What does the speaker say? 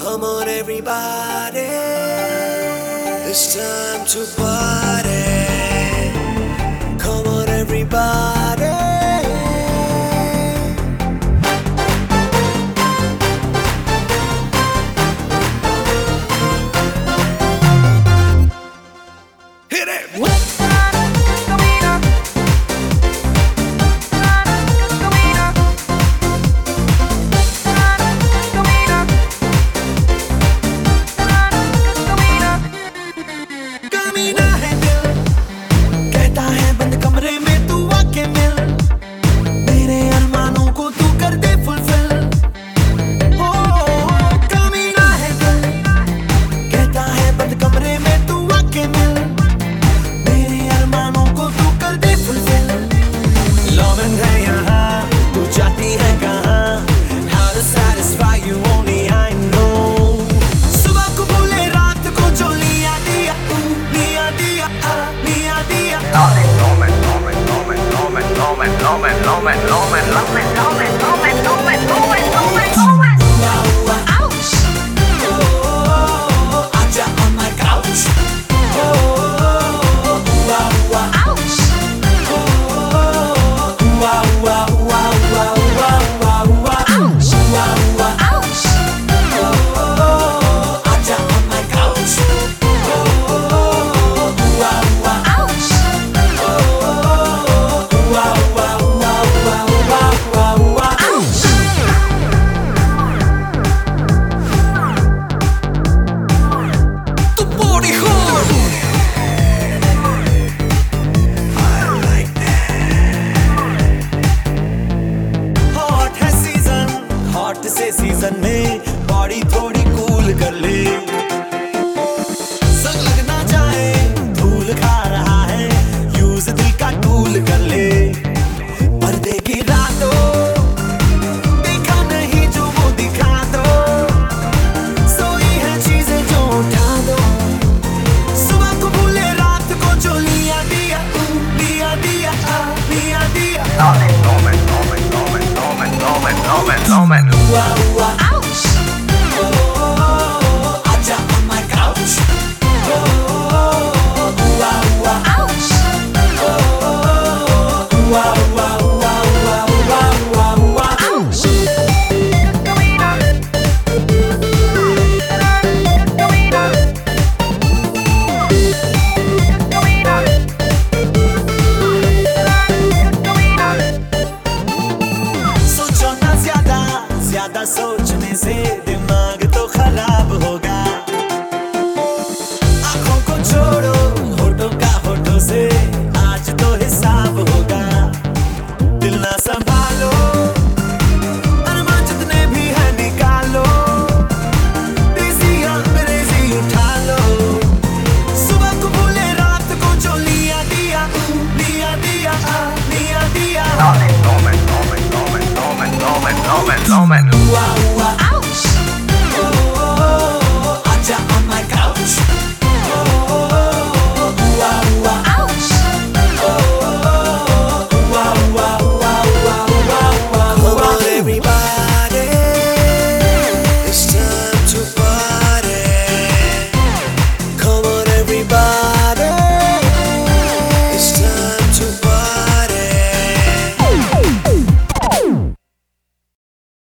Come on everybody, it's time to party. Come on everybody. Hit it! Season में body थोड़ी cool कर ले, संग लगना चाहे धूल खा रहा है, यूज दिल का टूल कर ले। पर्दे की रातों देखा नहीं जो वो दिखा दो, सोई है चीजें जो उठा दो, सुबह को भूले रात को जो लिया दिया दिया दिया दिया दिया। Ouch! Oh, aja on my couch. Oh, ouch! Oh, ouch! सोचो ना ज्यादा सोचने से दिमाग तो खराब होगा। आंखों को छोड़ो होठों का होठों से आज तो हिसाब होगा। दिल ना संभालो अरमान जितने भी है निकालो, देसी अंग्रेजी उठा लो, सुबह को भूले रात को जो लिया दिया दिया दिया दिया दिया। Wow, wow.